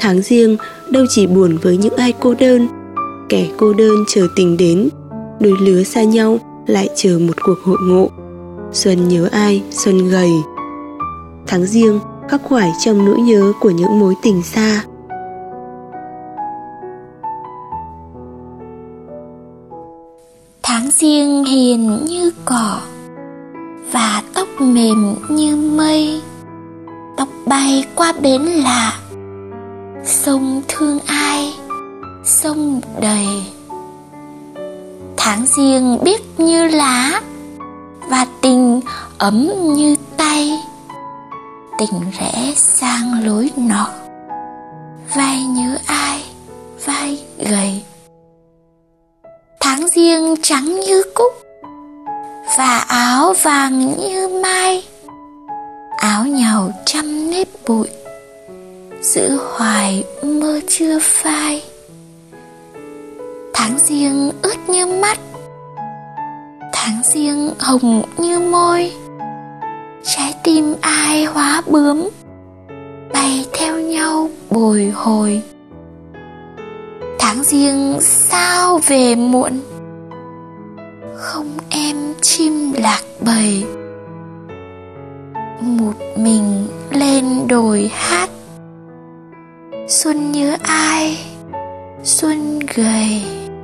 Tháng Giêng đâu chỉ buồn với những ai cô đơn. Kẻ cô đơn chờ tình đến, đôi lứa xa nhau lại chờ một cuộc hội ngộ. Xuân nhớ ai, xuân gầy. Tháng Giêng khắc khoải trong nỗi nhớ của những mối tình xa. Tháng Giêng hiền như cỏ và tóc mềm như mây, tóc bay qua bến lạ, sông thương ai, sông đầy. Tháng Giêng biếc như lá và tình ấm như tay, tình rẽ sang lối nọ, vai nhớ ai, vai gầy. Tháng Giêng trắng như cúc và áo vàng như mai, áo nhàu trăm nếp bụi, giữ hoài mơ chưa phai. Tháng Giêng ướt như mắt, tháng Giêng hồng như môi, trái tim ai hóa bướm, bay theo nhau bồi hồi. Tháng Giêng sao về muộn, không em chim lạc bầy, một mình lên đồi hát. Xuân nhớ ai, xuân gầy.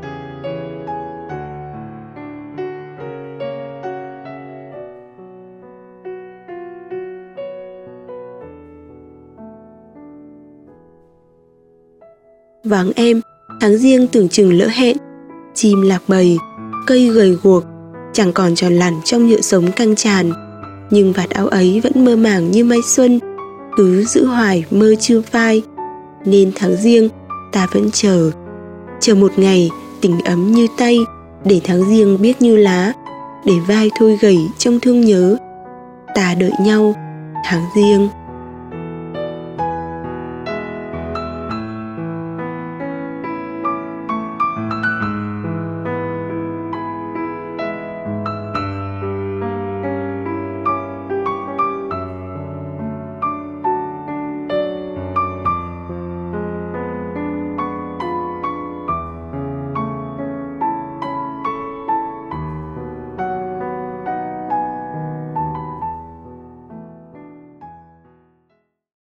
Vắng em, tháng Giêng tưởng chừng lỡ hẹn. Chim lạc bầy, cây gầy guộc, chẳng còn tròn lẳn trong nhựa sống căng tràn. Nhưng vạt áo ấy vẫn mơ màng như mây xuân, cứ giữ hoài mơ chưa phai. Nên tháng Giêng ta vẫn chờ một ngày tình ấm như tay, để tháng Giêng biếc như lá, để vai thôi gầy trong thương nhớ. Ta đợi nhau tháng Giêng.